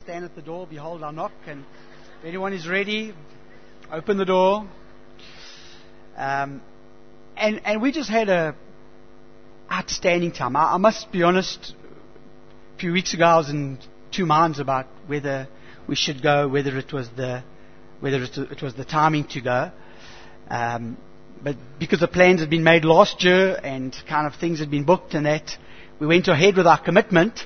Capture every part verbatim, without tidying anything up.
Stand at the door, behold our knock, and if anyone is ready, open the door. Um, and and we just had a outstanding time. I, I must be honest. A few weeks ago, I was in two minds about whether we should go, whether it was the whether it, it was the timing to go. Um, but because the plans had been made last year and kind of things had been booked and that, we went ahead with our commitment.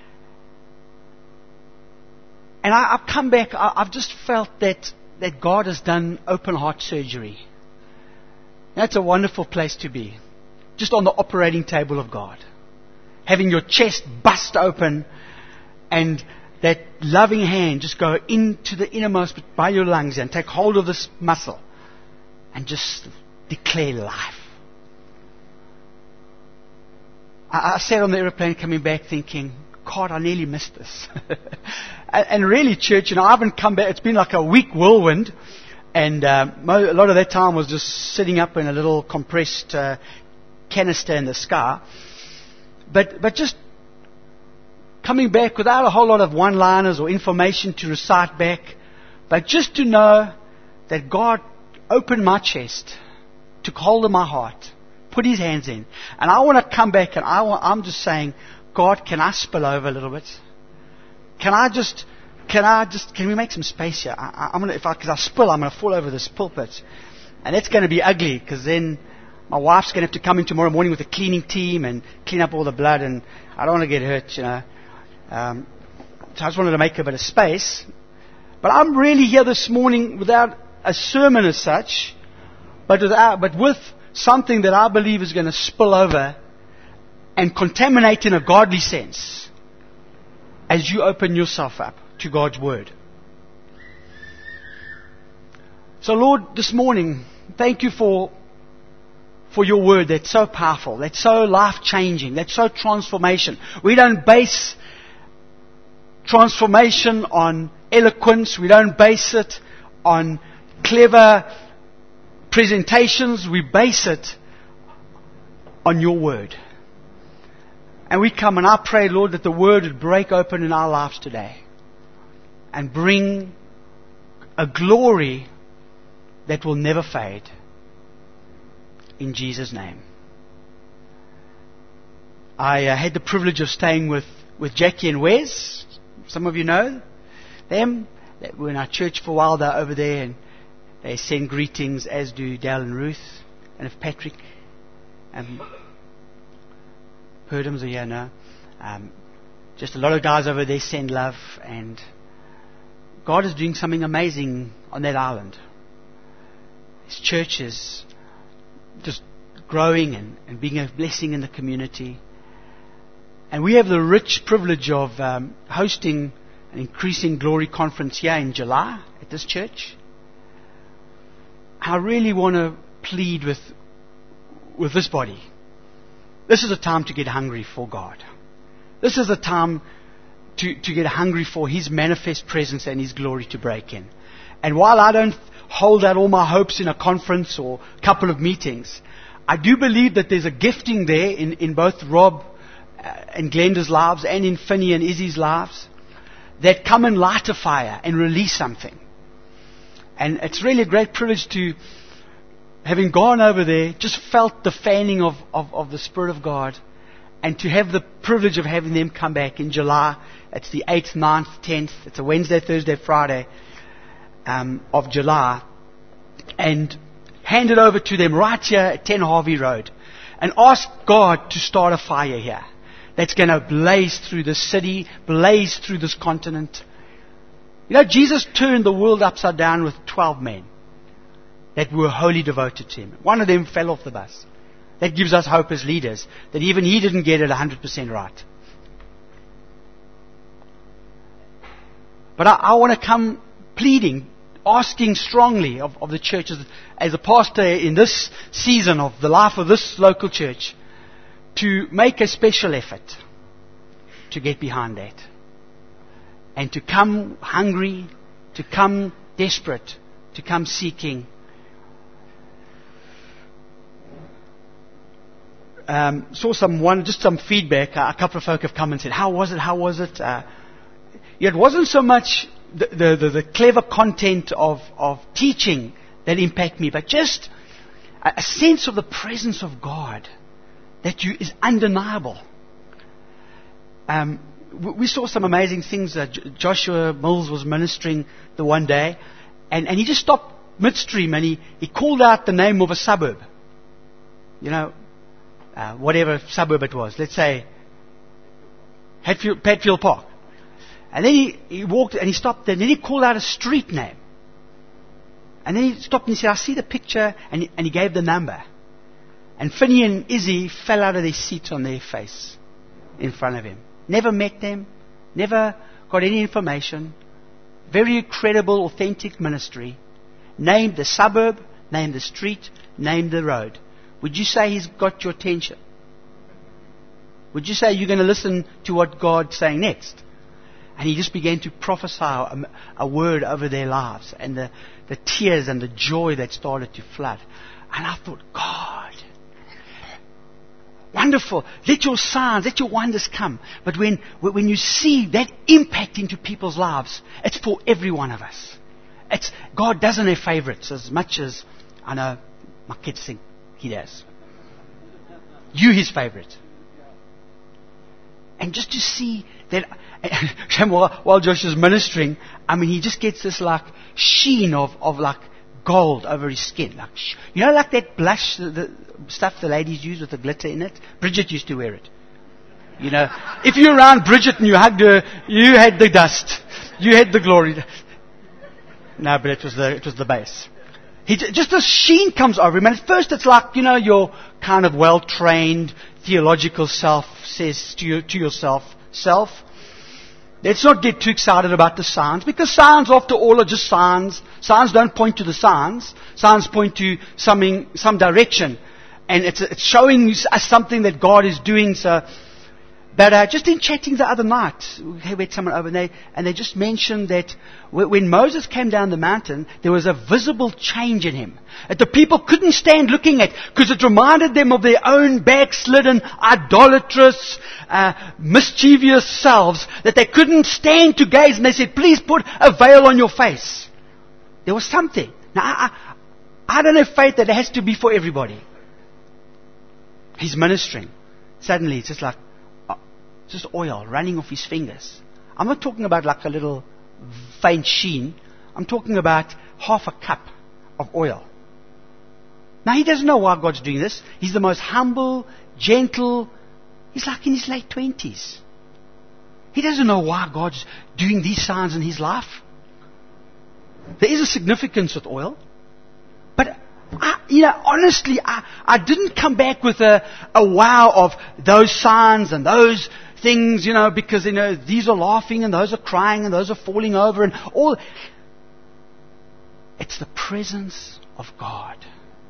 And I, I've come back, I, I've just felt that, that God has done open heart surgery. That's a wonderful place to be. Just on the operating table of God. Having your chest bust open and that loving hand just go into the innermost by your lungs and take hold of this muscle and just declare life. I, I sat on the airplane coming back thinking, God, I nearly missed this. and, and really, church, you know, I haven't come back. It's been like a week whirlwind. And uh, mo- a lot of that time was just sitting up in a little compressed uh, canister in the sky. But but just coming back without a whole lot of one-liners or information to recite back. But just to know that God opened my chest, took hold of my heart, put His hands in. And I want to come back and I want, I'm just saying, God, can I spill over a little bit? Can I just, can I just, can we make some space here? I, I'm gonna, if I, because I spill, I'm gonna fall over this pulpit, and it's gonna be ugly. Because then my wife's gonna have to come in tomorrow morning with a cleaning team and clean up all the blood, and I don't want to get hurt, you know. Um, so I just wanted to make a bit of space. But I'm really here this morning without a sermon as such, but without, but with something that I believe is going to spill over and contaminate in a godly sense as you open yourself up to God's Word. So Lord, this morning, thank you for, for your Word that's so powerful, that's so life-changing, that's so transformation. We don't base transformation on eloquence. We don't base it on clever presentations. We base it on your Word. And we come and I pray, Lord, that the Word would break open in our lives today and bring a glory that will never fade. In Jesus' name. I uh, had the privilege of staying with, with Jackie and Wes. Some of you know them. They were in our church for a while. They're over there and they send greetings, as do Dale and Ruth. And if Patrick and Purdham's are here now. Um, just a lot of guys over there send love, and God is doing something amazing on that island. His church is just growing and, and being a blessing in the community. And we have the rich privilege of um, hosting an Increasing Glory conference here in July at this church. I really want to plead with with this body. This is a time to get hungry for God. This is a time to, to get hungry for His manifest presence and His glory to break in. And while I don't hold out all my hopes in a conference or a couple of meetings, I do believe that there's a gifting there in, in both Rob and Glenda's lives and in Finney and Izzy's lives that come and light a fire and release something. And it's really a great privilege to, having gone over there, just felt the fanning of, of, of the Spirit of God, and to have the privilege of having them come back in July. It's the eighth, ninth, tenth. It's a Wednesday, Thursday, Friday um, of July. And hand it over to them right here at ten Harvey Road. And ask God to start a fire here that's going to blaze through this city, blaze through this continent. You know, Jesus turned the world upside down with twelve men that were wholly devoted to Him. One of them fell off the bus. That gives us hope as leaders, that even he didn't get it one hundred percent right. But I, I want to come pleading, asking strongly of, of the church as, as a pastor in this season of the life of this local church, to make a special effort to get behind that. And to come hungry, to come desperate, to come seeking. Um, saw some one, just some feedback. Uh, a couple of folk have come and said, "How was it? How was it?" Uh, it wasn't so much the, the, the, the clever content of, of teaching that impacted me, but just a, a sense of the presence of God that you, is undeniable. Um, we saw some amazing things. Uh, J- Joshua Mills was ministering the one day, and, and he just stopped midstream and he, he called out the name of a suburb. You know, uh, whatever suburb it was. Let's say Hatfield, Padfield Park. And then he, he walked and he stopped there, and then he called out a street name. And then he stopped and he said, I see the picture, and he, and he gave the number. And Finney and Izzy fell out of their seats on their face in front of him. Never met them, never got any information. Very credible, authentic ministry. Named the suburb, named the street, named the road. Would you say he's got your attention? Would you say you're going to listen to what God's saying next? And he just began to prophesy a, a word over their lives, and the, the tears and the joy that started to flood. And I thought, God, wonderful. Let your signs, let your wonders come. But when, when you see that impact into people's lives, it's for every one of us. It's, God doesn't have favorites as much as I know my kids think he does. You his favorite. And just to see that, while, while Josh is ministering, I mean, he just gets this like sheen of, of like gold over his skin. Like, you know, like that blush, the, the stuff the ladies use with the glitter in it? Bridget used to wear it. You know, if you're around Bridget and you hugged her, you had the dust. You had the glory. No, but it was the, it was the base. He, just a sheen comes over him. And at first it's like, you know, your kind of well-trained theological self says to, you, to yourself, self, let's not get too excited about the signs, because signs, after all, are just signs. Signs don't point to the signs. Signs point to something, some direction. And it's, it's showing us something that God is doing. So, but uh, just in chatting the other night, we had someone over there, and they just mentioned that when Moses came down the mountain, there was a visible change in him that the people couldn't stand looking at, because it reminded them of their own backslidden, idolatrous, uh, mischievous selves, that they couldn't stand to gaze, and they said, please put a veil on your face. There was something. Now, I, I don't have faith that it has to be for everybody. He's ministering. Suddenly, it's just like, just oil running off his fingers. I'm not talking about like a little faint sheen. I'm talking about half a cup of oil. Now, he doesn't know why God's doing this. He's the most humble, gentle. He's like in his late twenties. He doesn't know why God's doing these signs in his life. There is a significance with oil. But, I, you know, honestly, I, I didn't come back with a, a wow of those signs and those things, you know, because, you know, these are laughing and those are crying and those are falling over and all. It's the presence of God.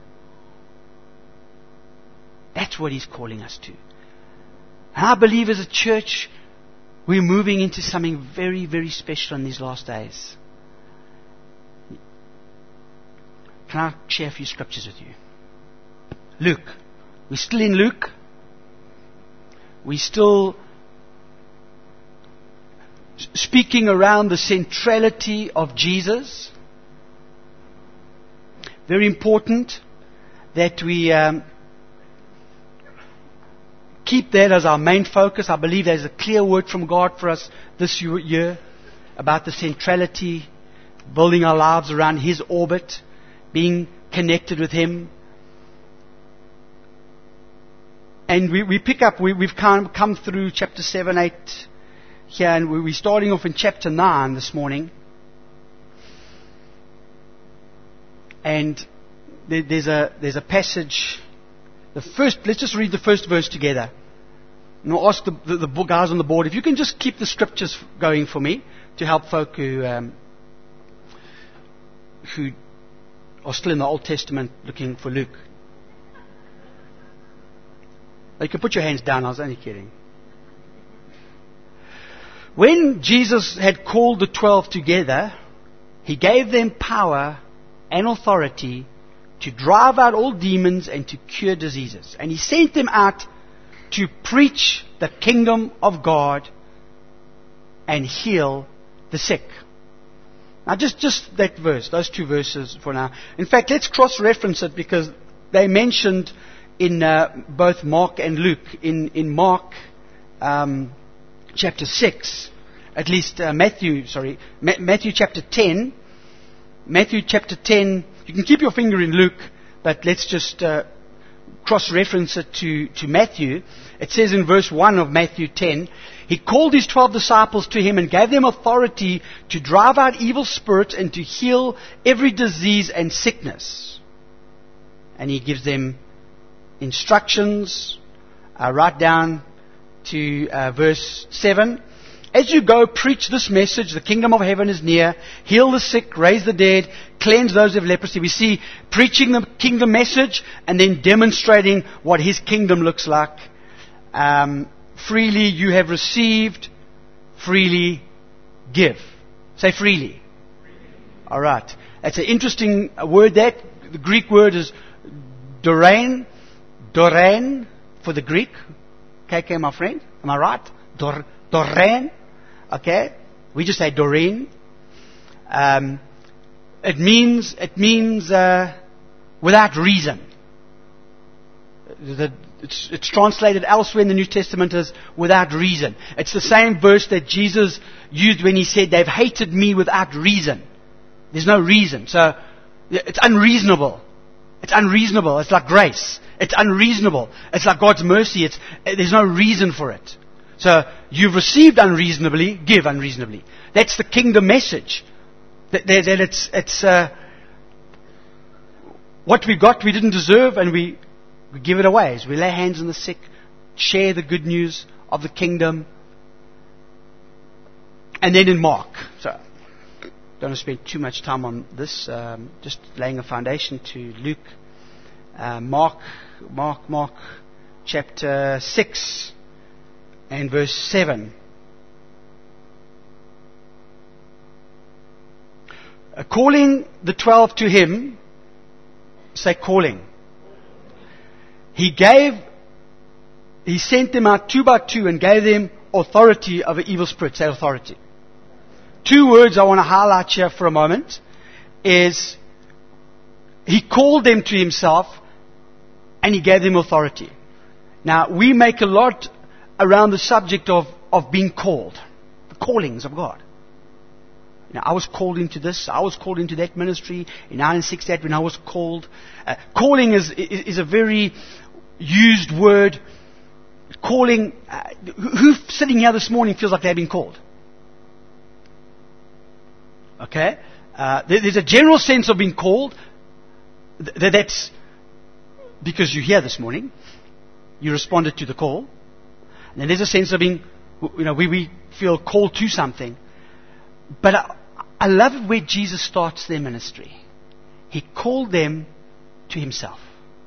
That's what He's calling us to. And I believe as a church, we're moving into something very, very special in these last days. Can I share a few scriptures with you? Luke. We're still in Luke. We're still speaking around the centrality of Jesus. Very important that we um, keep that as our main focus. I believe there's a clear word from God for us this year about the centrality, building our lives around His orbit, being connected with Him. And we, we pick up, we, we've come, come through chapter seven, eight here, and we're starting off in chapter nine this morning. And there, there's a there's a passage. The first, let's just read the first verse together. And I'll ask the, the, the guys on the board if you can just keep the scriptures going for me to help folk who um, who are still in the Old Testament looking for Luke. You can put your hands down. I was only kidding. When Jesus had called the twelve together, He gave them power and authority to drive out all demons and to cure diseases. And He sent them out to preach the kingdom of God and heal the sick. Now just, just that verse, those two verses for now. In fact, let's cross-reference it because they mentioned in uh, both Mark and Luke. In, in Mark um, chapter six, at least uh, Matthew, sorry, Ma- Matthew chapter ten. Matthew chapter ten, you can keep your finger in Luke, but let's just uh, cross-reference it to, to Matthew. It says in verse one of Matthew ten, he called his twelve disciples to him and gave them authority to drive out evil spirits and to heal every disease and sickness. And he gives them instructions, uh, right down to uh, verse seven. As you go, preach this message, the kingdom of heaven is near, heal the sick, raise the dead, cleanse those of leprosy. We see preaching the kingdom message and then demonstrating what his kingdom looks like. Um, freely you have received, freely give. Say freely. Alright. That's an interesting word that. The Greek word is dorein. Dorein for the Greek. K K, my friend. Am I right? Dor, dorein. Okay. We just say dorein. Um, it means, it means, uh, without reason. The, It's, it's translated elsewhere in the New Testament as without reason. It's the same verse that Jesus used when he said, they've hated me without reason. There's no reason. So, it's unreasonable. It's unreasonable. It's like grace. It's unreasonable. It's like God's mercy. It's, there's no reason for it. So, you've received unreasonably, give unreasonably. That's the kingdom message. That, that, that it's, it's, uh, what we got we didn't deserve and we, We give it away as we lay hands on the sick, share the good news of the kingdom. And then in Mark, so don't want to spend too much time on this, um, just laying a foundation to Luke. Uh, Mark, Mark, Mark, chapter six and verse seven. Uh, calling the twelve to him, say calling. He gave, he sent them out two by two and gave them authority over evil spirits. Say authority. Two words I want to highlight here for a moment is he called them to himself and he gave them authority. Now, we make a lot around the subject of, of being called. The callings of God. Now, I was called into this, I was called into that ministry in nineteen sixty-eight when I was called. Uh, calling is, is, is a very used word. Calling, uh, who sitting here this morning feels like they've been called? Okay? Uh, there, there's a general sense of being called. Th- that's because you're here this morning. You responded to the call. And then there's a sense of being, you know, we, we feel called to something. But I, I love it where Jesus starts their ministry. He called them to himself.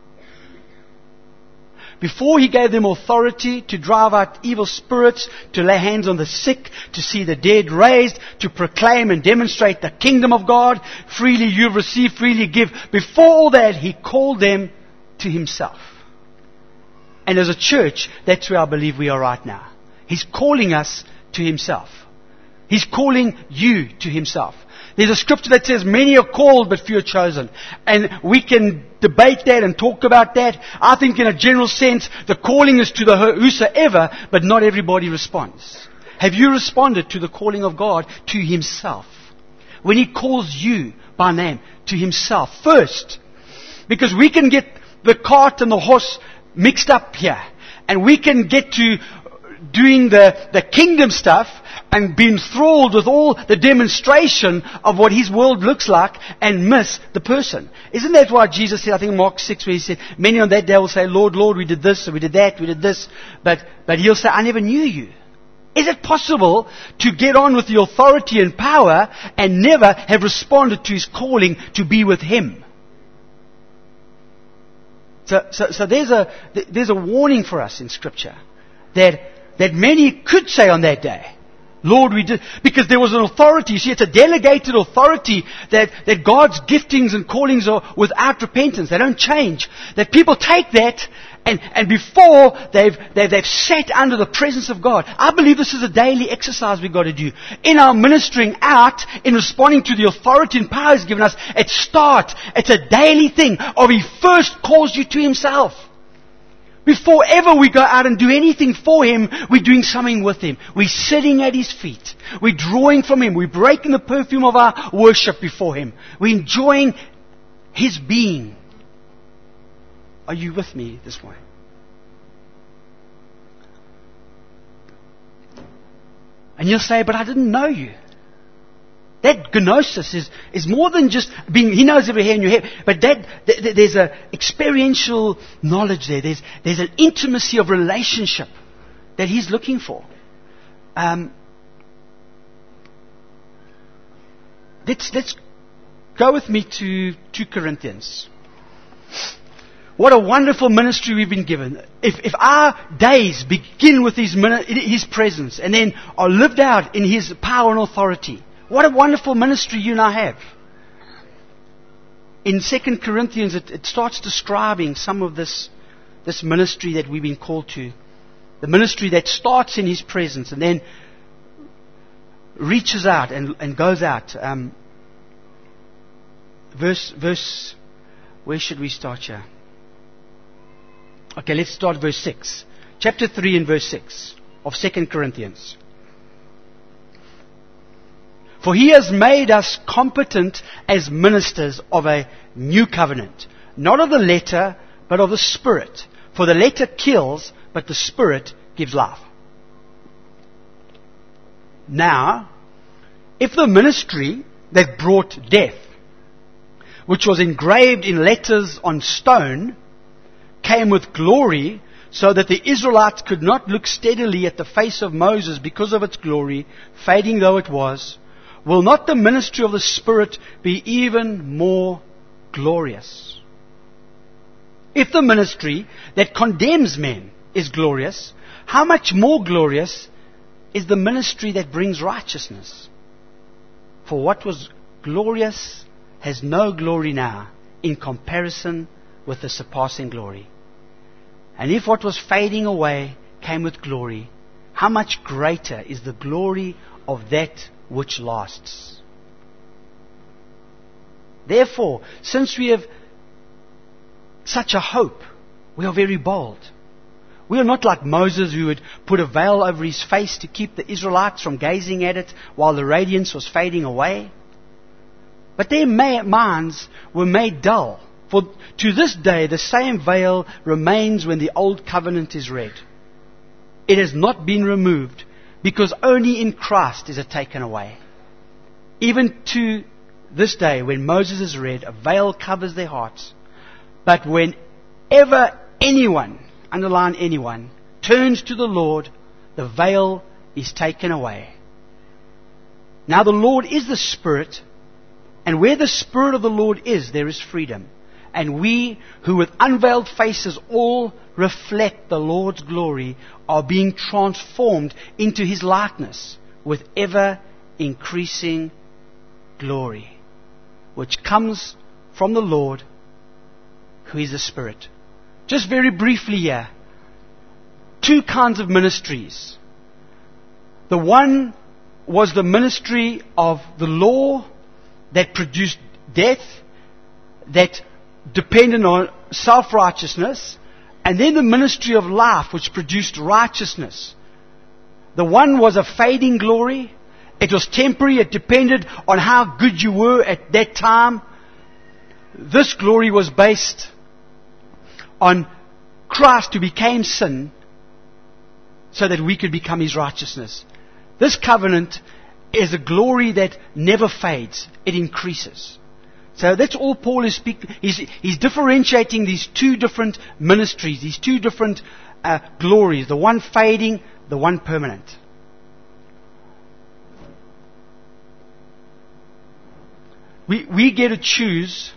Before he gave them authority to drive out evil spirits, to lay hands on the sick, to see the dead raised, to proclaim and demonstrate the kingdom of God, freely you've received, freely give. Before all that, he called them to himself. And as a church, that's where I believe we are right now. He's calling us to himself. He's calling you to himself. There's a scripture that says, many are called, but few are chosen. And we can debate that and talk about that. I think in a general sense, the calling is to the whosoever, but not everybody responds. Have you responded to the calling of God to himself? When he calls you by name to himself first. Because we can get the cart and the horse mixed up here. And we can get to doing the, the kingdom stuff and be enthralled with all the demonstration of what his world looks like and miss the person. Isn't that why Jesus said, I think in Mark six, where he said, many on that day will say, Lord, Lord, we did this, we did that, we did this. But, but he'll say, I never knew you. Is it possible to get on with the authority and power and never have responded to his calling to be with him? So, so, so there's a, there's a warning for us in Scripture that, that many could say on that day, Lord, we did, because there was an authority. You see, it's a delegated authority that, that God's giftings and callings are without repentance. They don't change. That people take that And, and before they've, they've, they've sat under the presence of God. I believe this is a daily exercise we've got to do. In our ministering out, in responding to the authority and power He's given us, it starts, it's a daily thing of He first calls you to Himself. Before ever we go out and do anything for Him, we're doing something with Him. We're sitting at His feet. We're drawing from Him. We're breaking the perfume of our worship before Him. We're enjoying His being. Are you with me this morning? And you'll say, but I didn't know you. That gnosis is, is more than just being, He knows every hair in your head, but that, th- there's an experiential knowledge there. There's, there's an intimacy of relationship that He's looking for. Um, let's, let's go with me to two Corinthians. What a wonderful ministry we've been given. If, if our days begin with His, His presence and then are lived out in His power and authority, what a wonderful ministry you and I have. In Second Corinthians, it, it starts describing some of this, this ministry that we've been called to. The ministry that starts in His presence and then reaches out and, and goes out. Um, verse, verse, where should we start here? Okay, let's start verse six. Chapter three and verse six of Second Corinthians. For He has made us competent as ministers of a new covenant, not of the letter, but of the Spirit. For the letter kills, but the Spirit gives life. Now, if the ministry that brought death, which was engraved in letters on stone, came with glory, so that the Israelites could not look steadily at the face of Moses because of its glory, fading though it was, will not the ministry of the Spirit be even more glorious? If the ministry that condemns men is glorious, how much more glorious is the ministry that brings righteousness? For what was glorious has no glory now in comparison with the surpassing glory. And if what was fading away came with glory, how much greater is the glory of that which lasts? Therefore, since we have such a hope, we are very bold. We are not like Moses, who would put a veil over his face to keep the Israelites from gazing at it while the radiance was fading away. But their minds were made dull. For to this day the same veil remains when the old covenant is read. It has not been removed, because only in Christ is it taken away. Even to this day, when Moses is read, a veil covers their hearts. But whenever anyone, underline anyone, turns to the Lord, the veil is taken away. Now the Lord is the Spirit, and where the Spirit of the Lord is, there is freedom. And we, who with unveiled faces all reflect the Lord's glory, are being transformed into His likeness with ever increasing glory, which comes from the Lord, who is the Spirit. Just very briefly here, two kinds of ministries. The one was the ministry of the law that produced death, that dependent on self-righteousness, and then the ministry of life, which produced righteousness. The one was a fading glory. It was temporary. It depended on how good you were at that time. This glory was based on Christ, who became sin so that we could become His righteousness. This covenant is a glory that never fades. It increases. So that's all Paul is speaking. He's, he's differentiating these two different ministries, these two different uh, glories. The one fading, the one permanent. We, we get to choose,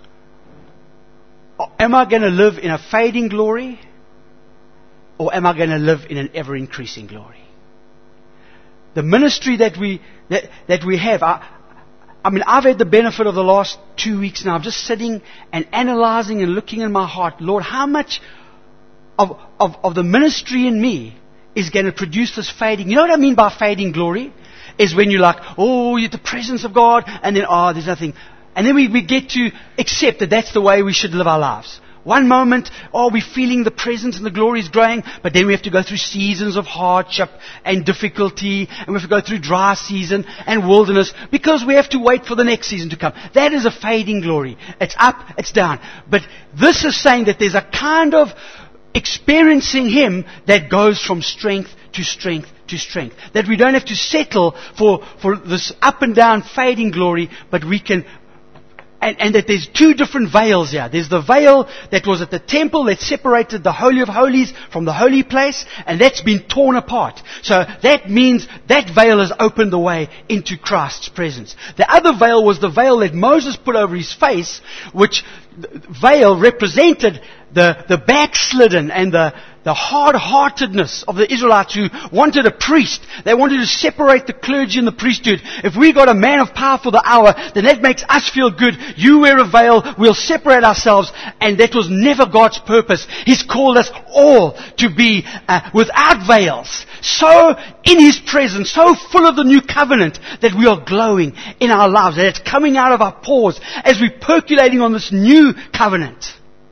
am I going to live in a fading glory, or am I going to live in an ever-increasing glory? The ministry that we that, that we have, I, I mean, I've had the benefit of the last two weeks now. I'm just sitting and analyzing and looking in my heart. Lord, how much of, of, of the ministry in me is going to produce this fading. You know what I mean by fading glory? Is when you're like, oh, you're the presence of God, and then, oh, there's nothing. And then we, we get to accept that that's the way we should live our lives. One moment, oh, we're feeling the presence and the glory is growing, but then we have to go through seasons of hardship and difficulty, and we have to go through dry season and wilderness, because we have to wait for the next season to come. That is a fading glory. It's up, it's down. But this is saying that there's a kind of experiencing Him that goes from strength to strength to strength. That we don't have to settle for, for this up and down fading glory, but we can... And, and that there's two different veils here. There's the veil that was at the temple that separated the Holy of Holies from the holy place, and that's been torn apart. So that means that veil has opened the way into Christ's presence. The other veil was the veil that Moses put over his face, which veil represented the, the backslidden and the, the hard-heartedness of the Israelites who wanted a priest. They wanted to separate the clergy and the priesthood. If we got a man of power for the hour, then that makes us feel good. You wear a veil, we'll separate ourselves. And that was never God's purpose. He's called us all to be uh, without veils. So in His presence, so full of the new covenant that we are glowing in our lives. That it's coming out of our pores as we're percolating on this new covenant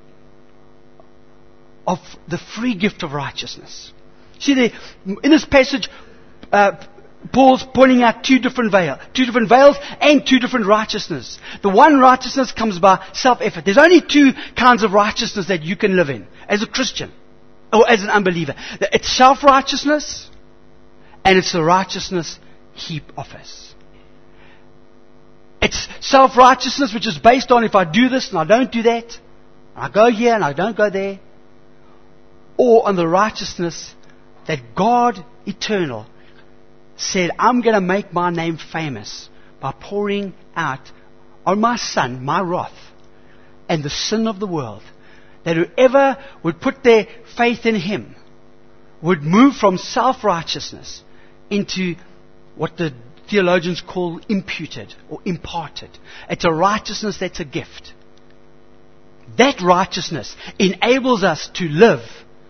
of the free gift of righteousness. See, there, in this passage, uh, Paul's pointing out two different veils, two different veils and two different righteousness. The one righteousness comes by self-effort. There's only two kinds of righteousness that you can live in as a Christian or as an unbeliever. It's self-righteousness, and it's the righteousness He offers. It's self-righteousness which is based on if I do this and I don't do that, I go here and I don't go there. Or on the righteousness that God eternal said, I'm going to make my name famous by pouring out on my Son my wrath and the sin of the world. That whoever would put their faith in Him would move from self-righteousness into what the theologians call imputed or imparted. It's a righteousness that's a gift. That righteousness enables us to live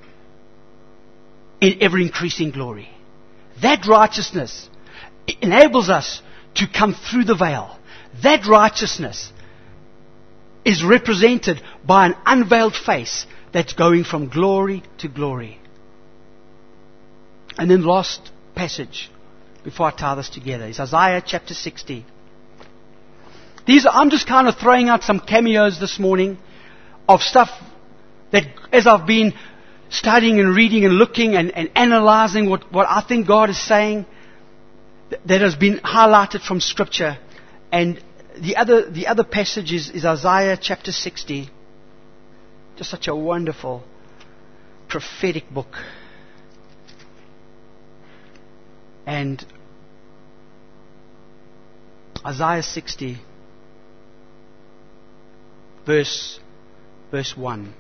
in ever-increasing glory. That righteousness enables us to come through the veil. That righteousness is represented by an unveiled face that's going from glory to glory. And then the last passage, before I tie this together, is Isaiah chapter sixty. These are, I'm just kind of throwing out some cameos this morning of stuff that, as I've been studying and reading and looking and, and analyzing what, what I think God is saying, that has been highlighted from Scripture. And the other the other passage is, is Isaiah chapter sixty. Just such a wonderful prophetic book. And Isaiah sixty, verse verse one.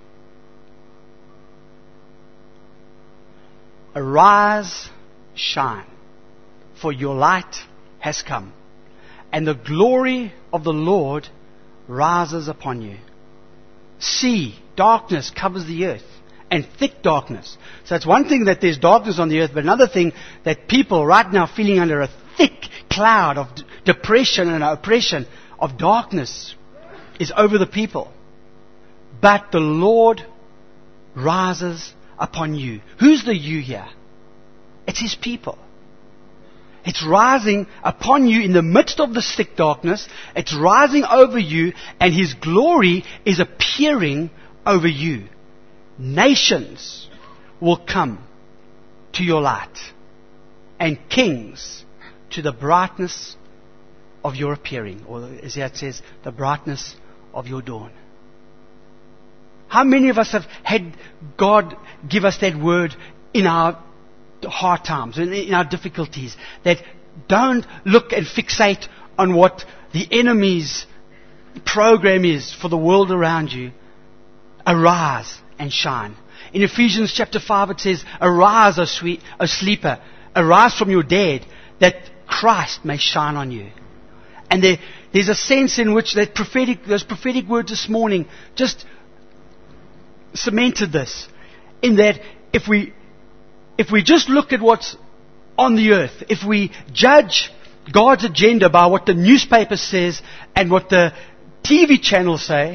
Arise, shine, for your light has come, and the glory of the Lord rises upon you. See, darkness covers the earth, and thick darkness. So it's one thing that there's darkness on the earth, but another thing that people right now feeling under a thick cloud of d- depression and oppression of darkness is over the people. But the Lord rises upon you. Who's the you here? It's His people. It's rising upon you in the midst of this thick darkness. It's rising over you, and His glory is appearing over you. Nations will come to your light, and kings to the brightness of your appearing. Or as it says, the brightness of your dawn. How many of us have had God give us that word in our hard times, in our difficulties, that don't look and fixate on what the enemy's program is for the world around you. Arise and shine. In Ephesians chapter five it says, arise, O sweet, O sleeper, arise from your dead, that Christ may shine on you. And there, there's a sense in which that prophetic, those prophetic words this morning just cemented this. in that if we, if we just look at what's on the earth, if we judge God's agenda by what the newspaper says and what the T V channels say,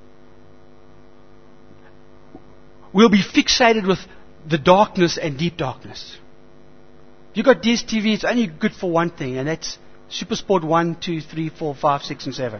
we'll be fixated with the darkness and deep darkness. If you've got D S T V, it's only good for one thing, and that's Supersport one, two, three, four, five, six, and seven.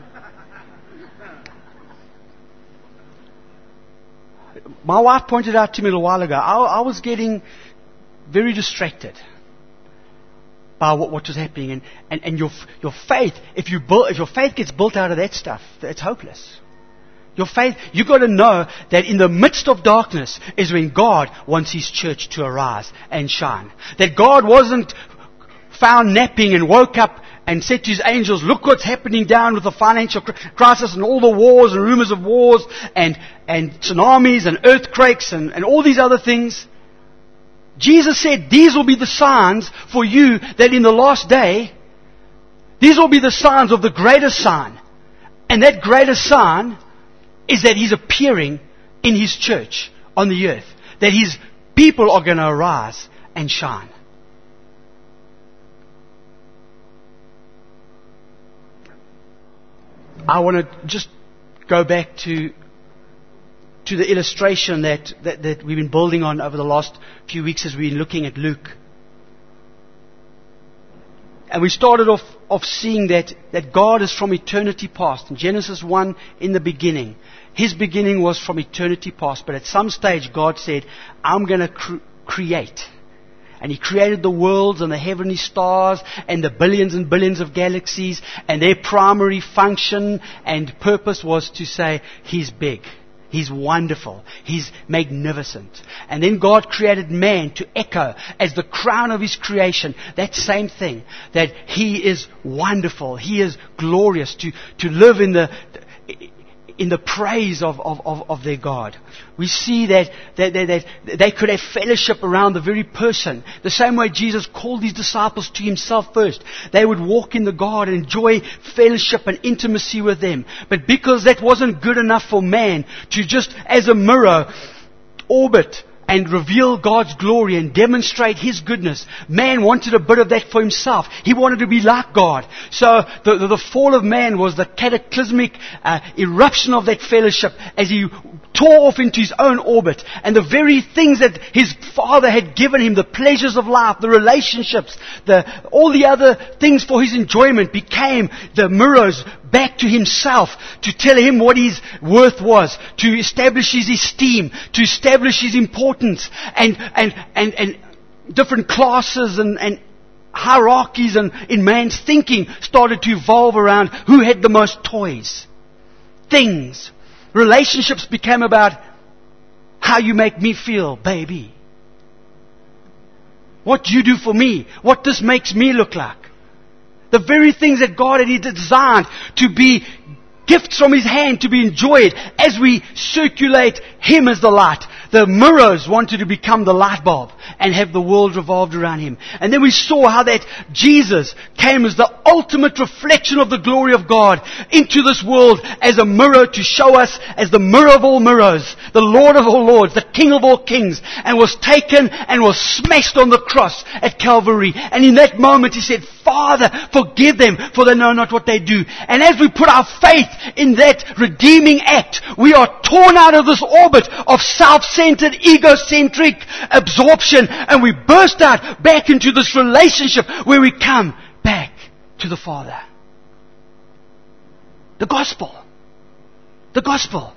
My wife pointed out to me a little while ago, I, I was getting very distracted by what, what was happening. And, and, and your, your faith, if, you build, if your faith gets built out of that stuff, it's hopeless. Your faith, you've got to know that in the midst of darkness is when God wants His church to arise and shine. That God wasn't found napping and woke up and said to His angels, look what's happening down with the financial crisis and all the wars and rumors of wars and, and tsunamis and earthquakes and, and all these other things. Jesus said, these will be the signs for you that in the last day, these will be the signs of the greatest sign. And that greatest sign is that He's appearing in His church on the earth. That His people are going to arise and shine. I want to just go back to to the illustration that, that, that we've been building on over the last few weeks as we've been looking at Luke. And we started off, off seeing that, that God is from eternity past. In Genesis one, in the beginning. His beginning was from eternity past. But at some stage God said, I'm going to cr- create. And He created the worlds and the heavenly stars and the billions and billions of galaxies. And their primary function and purpose was to say, He's big. He's wonderful. He's magnificent. And then God created man to echo as the crown of His creation that same thing. That He is wonderful. He is glorious. To, to live in the... in the praise of, of, of, of their God. We see that, that, that, that they could have fellowship around the very person. The same way Jesus called His disciples to Himself first. They would walk in the garden and enjoy fellowship and intimacy with them. But because that wasn't good enough for man to just as a mirror orbit and reveal God's glory and demonstrate His goodness, man wanted a bit of that for himself. He wanted to be like God. So the, the, the fall of man was the cataclysmic uh, eruption of that fellowship as he tore off into his own orbit. And the very things that his Father had given him, the pleasures of life, the relationships, the, all the other things for his enjoyment became the mirrors back to himself, to tell him what his worth was, to establish his esteem, to establish his importance, and and and, and different classes and, and hierarchies and in man's thinking started to evolve around who had the most toys, things. Relationships became about how you make me feel, baby. What you do for me, what this makes me look like. The very things that God had designed to be gifts from His hand to be enjoyed as we circulate Him as the light. The mirrors wanted to become the light bulb and have the world revolved around Him. And then we saw how that Jesus came as the ultimate reflection of the glory of God into this world as a mirror to show us as the mirror of all mirrors, the Lord of all lords, the King of all kings, and was taken and was smashed on the cross at Calvary. And in that moment He said, Father, forgive them, for they know not what they do. And as we put our faith in that redeeming act, we are torn out of this orbit of self-centered, egocentric absorption, and we burst out back into this relationship where we come back to the Father. The gospel. The gospel.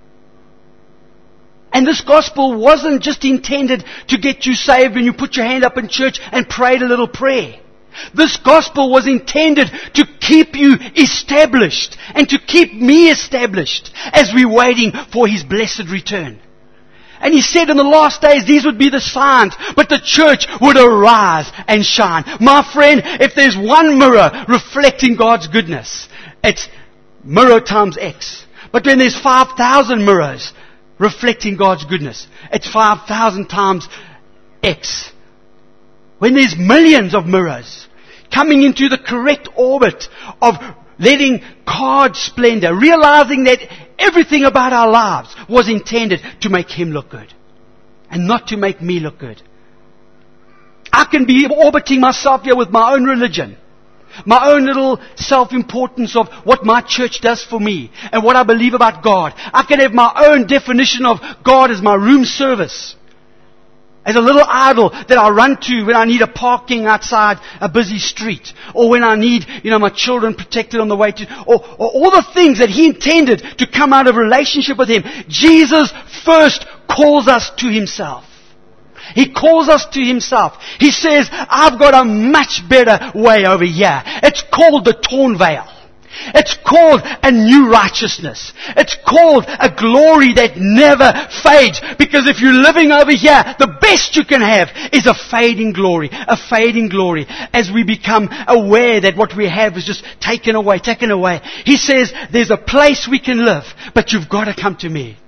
And this gospel wasn't just intended to get you saved when you put your hand up in church and prayed a little prayer. This gospel was intended to keep you established and to keep me established as we're waiting for His blessed return. And He said in the last days these would be the signs, but the church would arise and shine. My friend, if there's one mirror reflecting God's goodness, it's mirror times X. But when there's five thousand mirrors reflecting God's goodness, it's five thousand times X. When there's millions of mirrors coming into the correct orbit of letting God's splendor, realizing that everything about our lives was intended to make Him look good. and not to make me look good. I can be orbiting myself here with my own religion, my own little self-importance of what my church does for me and what I believe about God. I can have my own definition of God as my room service, as a little idol that I run to when I need a parking outside a busy street, or when I need, you know, my children protected on the way to, or, or all the things that He intended to come out of relationship with Him. Jesus first calls us to Himself. He calls us to Himself. He says, I've got a much better way over here. It's called the torn veil. It's called a new righteousness. It's called a glory that never fades. Because if you're living over here, the best you can have is a fading glory. A fading glory. As we become aware that what we have is just taken away, taken away. He says, there's a place we can live, but you've got to come to me.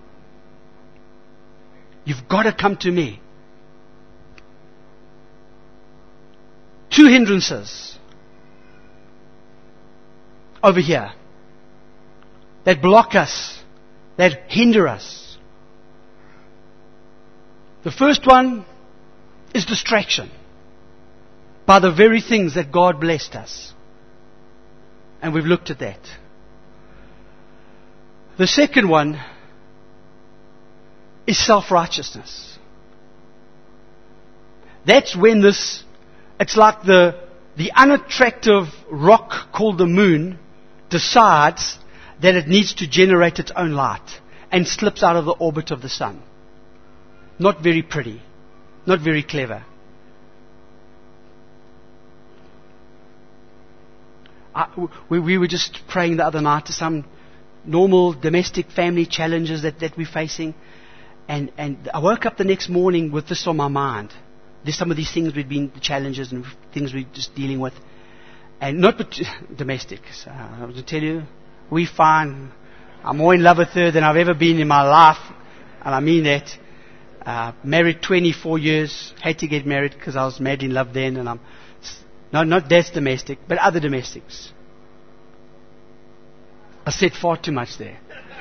You've got to come to me. Two hindrances over here that block us, that hinder us. The first one is distraction by the very things that God blessed us. And we've looked at that. The second one is self-righteousness. That's when this, it's like the, the unattractive rock called the moon decides that it needs to generate its own light and slips out of the orbit of the sun. Not very pretty. Not very clever. I, we, we were just praying the other night to some normal domestic family challenges that, that we're facing. And, and I woke up the next morning with this on my mind. There's some of these things we've been, challenges and things we're just dealing with. And not but domestic. So I have to tell you, we find I'm more in love with her than I've ever been in my life. And I mean that. Uh, married twenty-four years. Had to get married because I was mad in love then. And I'm not, not that's domestic, but other domestics. I said far too much there.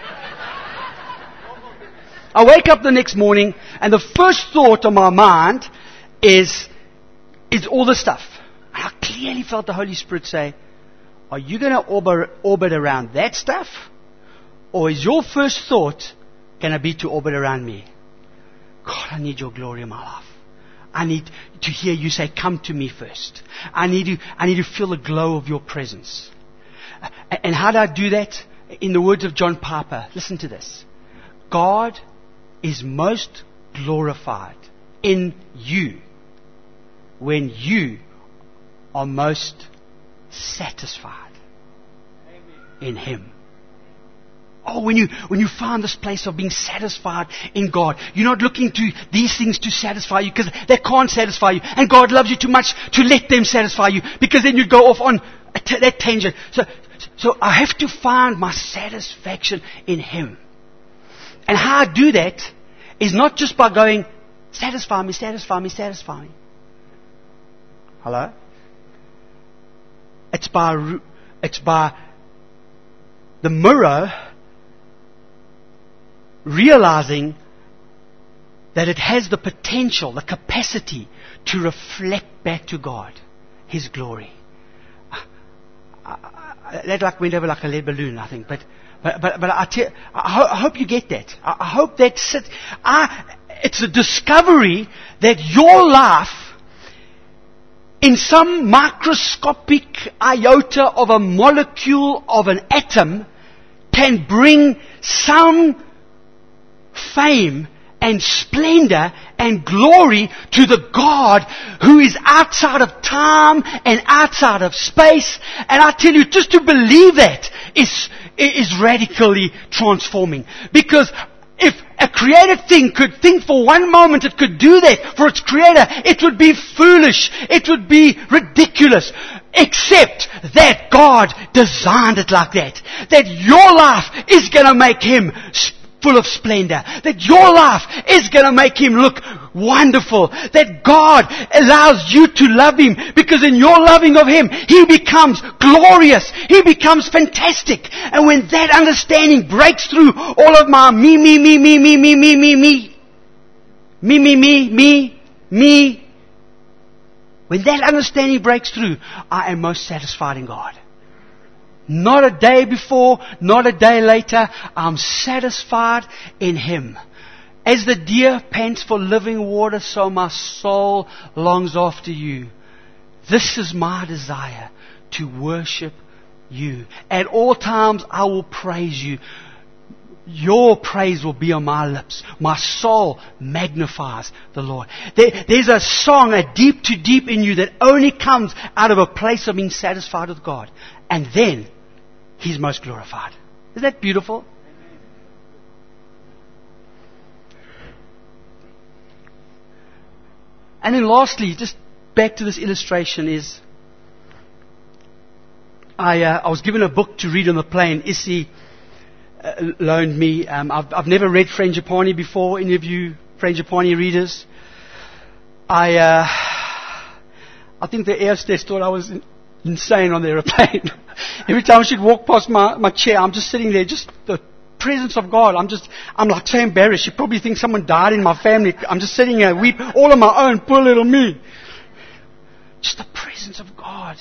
I wake up the next morning and the first thought on my mind is, is all the stuff. I clearly felt the Holy Spirit say, are you going to orbit, orbit around that stuff? Or is your first thought going to be to orbit around me? God, I need your glory in my life. I need to hear you say, come to me first. I need to, I need to feel the glow of your presence. And how do I do that? In the words of John Piper, listen to this. God is most glorified in you when you are most satisfied in Him. Oh, when you when you find this place of being satisfied in God, you're not looking to these things to satisfy you because they can't satisfy you, and God loves you too much to let them satisfy you, because then you go off on a t- that tangent. So, so I have to find my satisfaction in Him, and how I do that is not just by going, satisfy me, satisfy me, satisfy me. Hello? It's by, it's by the mirror realizing that it has the potential, the capacity to reflect back to God His glory. I, I, that like went over like a lead balloon, I think. But but but, but I, te- I, ho- I hope you get that. I, I hope that sit- I, it's a discovery that your life, in some microscopic iota of a molecule of an atom, can bring some fame and splendor and glory to the God who is outside of time and outside of space. And I tell you, just to believe that is, is radically transforming. Because if a created thing could think for one moment it could do that for its creator, it would be foolish. It would be ridiculous. Except that God designed it like that. That your life is going to make Him full of splendor. That your life is going to make Him look wonderful. That God allows you to love Him, because in your loving of Him, He becomes glorious. He becomes fantastic. And when that understanding breaks through all of my me, me, me, me, me, me, me, me, me, Me, me, me, me, me. When that understanding breaks through, I am most satisfied in God. Not a day before, not a day later. I'm satisfied in Him. As the deer pants for living water, so my soul longs after you. This is my desire, to worship you. At all times I will praise you. Your praise will be on my lips. My soul magnifies the Lord. There, there's a song, a deep to deep in you that only comes out of a place of being satisfied with God. And then He's most glorified. Isn't that beautiful? And then lastly, just back to this illustration is, I, uh, I was given a book to read on the plane. Issy uh, loaned me. Um, I've, I've never read Frangipani before. Any of you Frangipani readers? I, uh, I think the air hostess thought I was in, insane on the airplane. Every time she'd walk past my, my chair, I'm just sitting there, just the presence of God. I'm just, I'm like so embarrassed. She probably thinks someone died in my family. I'm just sitting here, weep all on my own, poor little me. Just the presence of God.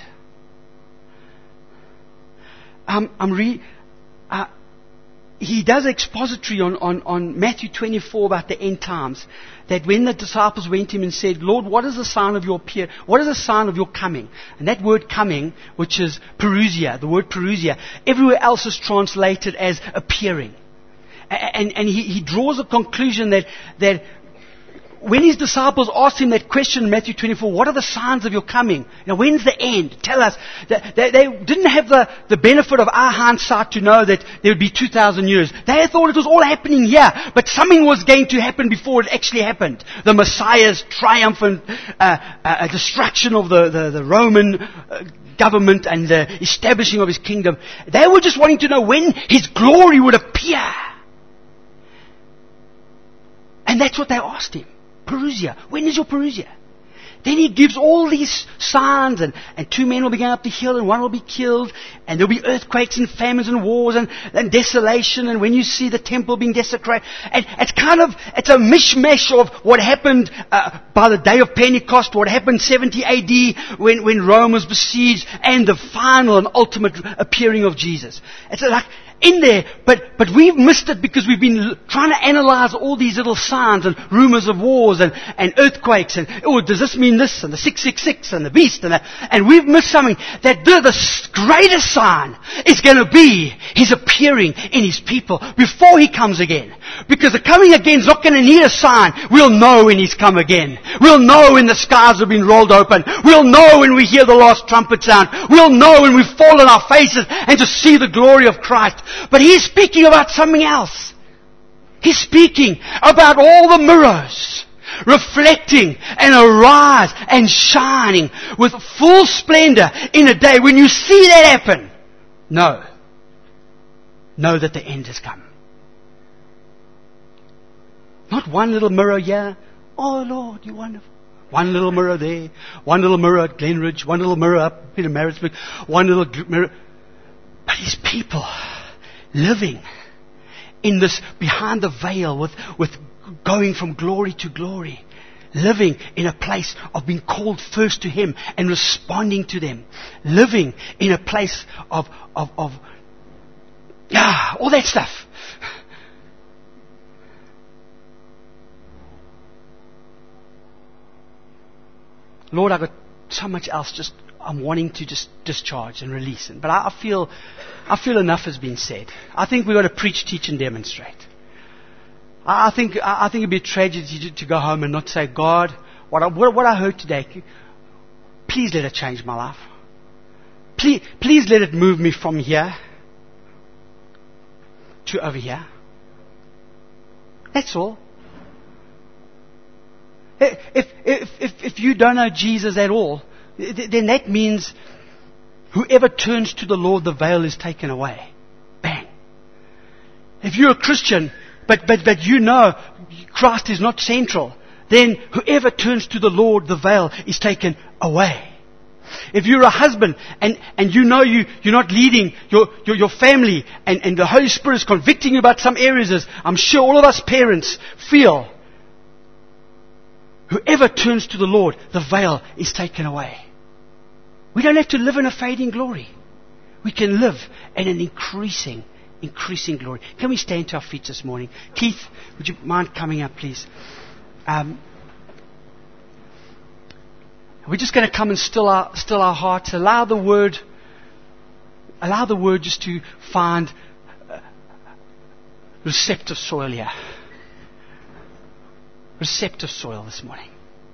Um, I'm re, uh, he does expository on, on, on Matthew twenty-four about the end times. That when the disciples went to him and said, Lord, what is the sign of your appear? What is the sign of your coming? And that word coming, which is parousia, the word parousia, everywhere else is translated as appearing. And, and he, he draws a conclusion that, that when his disciples asked him that question in Matthew twenty-four, what are the signs of your coming? Now, when's the end? Tell us. That they, they didn't have the, the benefit of our hindsight to know that there would be two thousand years. They thought it was all happening here, but something was going to happen before it actually happened. The Messiah's triumphant uh, uh, destruction of the, the, the Roman uh, government and the establishing of His kingdom. They were just wanting to know when His glory would appear. And that's what they asked Him. Parousia. When is your parousia? Then He gives all these signs, and, and two men will be going up the hill, and one will be killed, and there'll be earthquakes and famines and wars and, and desolation, and when you see the temple being desecrated, and it's kind of, it's a mishmash of what happened uh, by the day of Pentecost, what happened seventy A D when, when Rome was besieged, and the final and ultimate appearing of Jesus. It's like, in there, but, but we've missed it because we've been trying to analyze all these little signs and rumors of wars and, and earthquakes and, oh, does this mean this? And the six six six and the beast and that. And we've missed something that the, the greatest sign is going to be His appearing in His people before He comes again. Because the coming again is not going to need a sign. We'll know when He's come again. We'll know when the skies have been rolled open. We'll know when we hear the last trumpet sound. We'll know when we fall on our faces and to see the glory of Christ. But He's speaking about something else. He's speaking about all the mirrors reflecting and arise and shining with full splendor in a day. When you see that happen, know, know that the end has come. Not one little mirror here. Oh Lord, you're wonderful. One little mirror there. One little mirror at Glenridge. One little mirror up in Maritzburg. One little mirror. But His people living in this behind the veil with, with going from glory to glory. Living in a place of being called first to Him and responding to them. Living in a place of, of, of yeah, all that stuff. Lord, I've got so much else just I'm wanting to just discharge and release it. But I, I feel I feel enough has been said. I think we've got to preach, teach and demonstrate. I, I think I, I think it'd be a tragedy to, to go home and not say, God, what I, what, what I heard today, please let it change my life. Please, please let it move me from here to over here. That's all. If, if, if, if you don't know Jesus at all, then that means whoever turns to the Lord, the veil is taken away. Bang. If you're a Christian, but, but, but you know Christ is not central, then whoever turns to the Lord, the veil is taken away. If you're a husband and, and you know you, you're not leading your, your, your family and, and the Holy Spirit is convicting you about some areas, as I'm sure all of us parents feel, Whoever turns to the Lord, the veil is taken away. We don't have to live in a fading glory. We can live in an increasing, increasing glory. Can we stand to our feet this morning? Keith, would you mind coming up, please? Um, we're just going to come and still our, still our hearts. Allow the word, allow the word just to find uh, receptive soil here. Receptive soil this morning.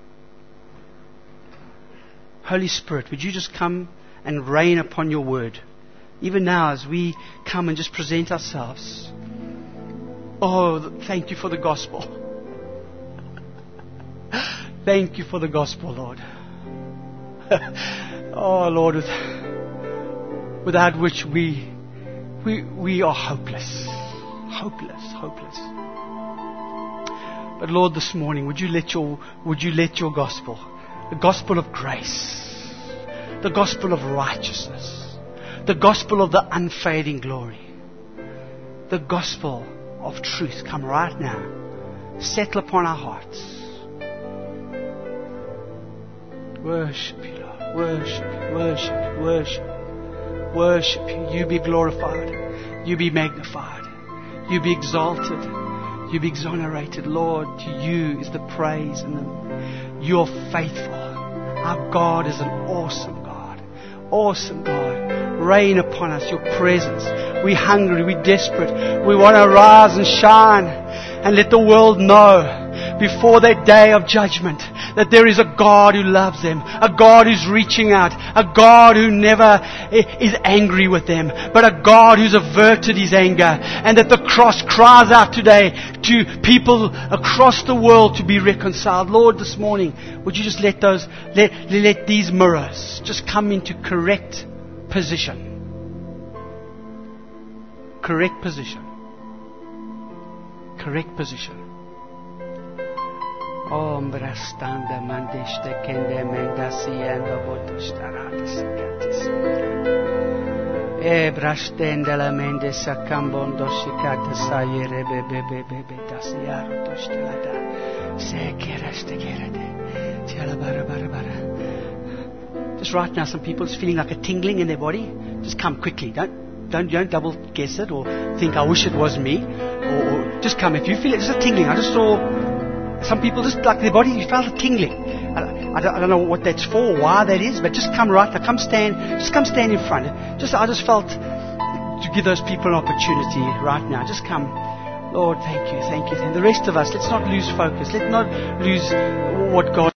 Holy Spirit, would you just come and rain upon your word, even now as we come and just present ourselves. Oh, thank you for the gospel. Thank you for the gospel, Lord. Oh, Lord, with, without which we, we, we are hopeless. Hopeless, hopeless. But Lord, this morning, would you let your, would you let your gospel, the gospel of grace, the gospel of righteousness, the gospel of the unfading glory, the gospel of truth come right now, settle upon our hearts. Worship you, Lord. Worship you, worship you, worship you. Worship you. You be glorified. You be magnified. You be exalted. You be exonerated. Lord, to you is the praise and the, you are faithful. Our God is an awesome God. Awesome God. Rain upon us your presence. We're hungry. We're desperate. We want to rise and shine and let the world know before that day of judgment that there is a God who loves them, a God who's reaching out, a God who never is angry with them, but a God who's averted His anger, and that the cross cries out today to people across the world to be reconciled. Lord, this morning, would you just let those, let, let these mirrors just come into correct position. Correct position. Correct position. Om brastanda mandeshte kende mendasiendo botostaradis. E brastenda la mendesa cambondo sikata sayere bebe bebe dasiaro tostelada. Se kereste kerede. Tiala bara bara bara. Just right now, some people is feeling like a tingling in their body. Just come quickly. Don't don't don't double guess it or think I wish it was me. Or, or just come if you feel it. Just a tingling. I just saw. Some people just like their body, you felt a tingling. I, I, don't, I don't know what that's for, why that is, but just come right now. Come stand, just come stand in front. Just I just felt to give those people an opportunity right now. Just come, Lord. Thank you, thank you. And the rest of us, let's not lose focus. Let's not lose what God.